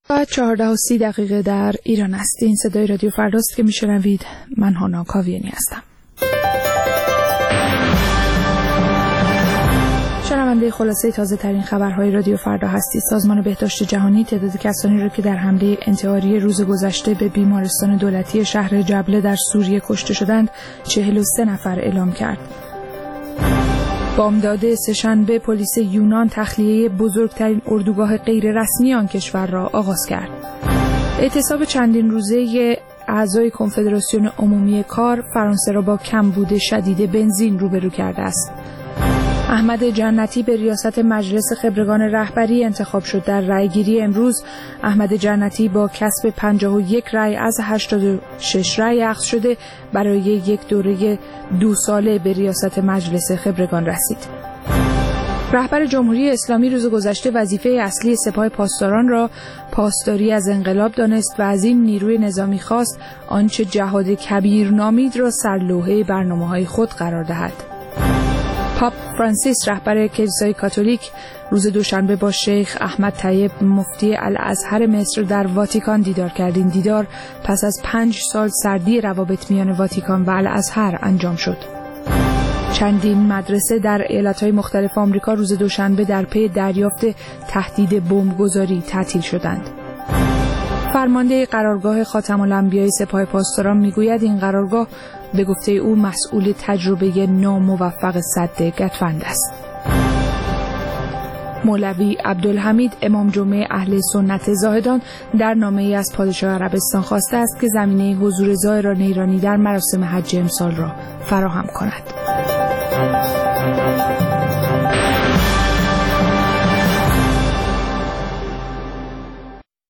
ساعت 14:30 در ایران است. این صدای رادیو فرداست که میشنوید. من هانا کاویانی هستم. شنونده خلاصه تازه ترین خبرهای رادیو فردا هستید. سازمان بهداشت جهانی تعداد کسانی را که در حمله انتحاری روز گذشته به بیمارستان دولتی شهر جبله در سوریه کشته شدند 43 نفر اعلام کرد. بامداد سه‌شنبه پلیس یونان تخلیه بزرگترین اردوگاه غیر رسمی آن کشور را آغاز کرد. اعتصاب چندین روزه اعضای کنفدراسیون عمومی کار فرانسه را با کمبود شدید بنزین روبرو کرده است. احمد جنتی به ریاست مجلس خبرگان رهبری انتخاب شد. در رأیگیری امروز احمد جنتی با کسب 51 رأی از 86 رأی اخذ شده برای یک دوره 2 ساله به ریاست مجلس خبرگان رسید. رهبر جمهوری اسلامی روز گذشته وظیفه اصلی سپاه پاسداران را پاسداری از انقلاب دانست و از این نیروی نظامی خواست آنچه جهاد کبیر نامید را سرلوحه برنامه‌های خود قرار دهد. پاپ فرانسیس رهبر کلیسای کاتولیک روز دوشنبه با شیخ احمد طیب مفتی الازهر مصر در واتیکان دیدار کرد. این دیدار پس از 5 سال سردی روابط میان واتیکان و الازهر انجام شد. چندین مدرسه در ایالت‌های مختلف آمریکا روز دوشنبه در پی دریافت تهدید بمبگذاری تعطیل شدند. فرمانده قرارگاه خاتم الانبیاء سپاه پاسداران میگوید این قرارگاه به گفته او مسئول تجربه ناموفق سد گتفند است. مولوی عبدالحمید امام جمعه اهل سنت زاهدان در نامه‌ای از پادشاه عربستان خواسته است که زمینه حضور زائران ایرانی در مراسم حج امسال را فراهم کند.